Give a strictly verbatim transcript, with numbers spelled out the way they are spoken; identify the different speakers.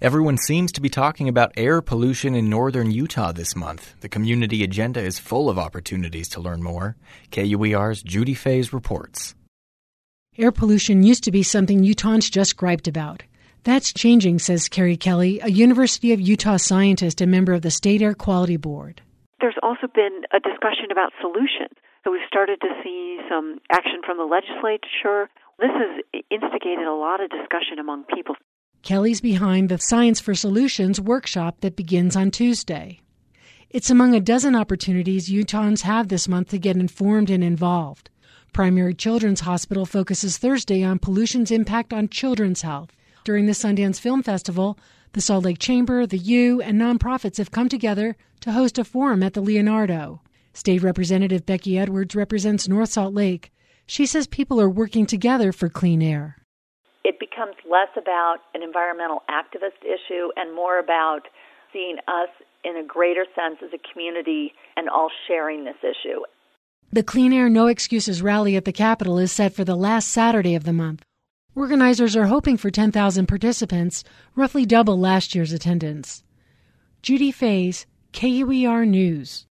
Speaker 1: Everyone seems to be talking about air pollution in northern Utah this month. The community agenda is full of opportunities to learn more. K U E R's Judy Fays reports.
Speaker 2: Air pollution used to be something Utahns just griped about. That's changing, says Carrie Kelly, a University of Utah scientist and member of the State Air Quality Board.
Speaker 3: There's also been a discussion about solutions. So we've started to see some action from the legislature. This has instigated a lot of discussion among people.
Speaker 2: Kelly's behind the Science for Solutions workshop that begins on Tuesday. It's among a dozen opportunities Utahns have this month to get informed and involved. Primary Children's Hospital focuses Thursday on pollution's impact on children's health. During the Sundance Film Festival, the Salt Lake Chamber, the U, and nonprofits have come together to host a forum at the Leonardo. State Representative Becky Edwards represents North Salt Lake. She says people are working together for clean air.
Speaker 4: It becomes less about an environmental activist issue and more about seeing us in a greater sense as a community and all sharing this issue.
Speaker 2: The Clean Air No Excuses rally at the Capitol is set for the last Saturday of the month. Organizers are hoping for ten thousand participants, roughly double last year's attendance. Judy Fays, K U E R News.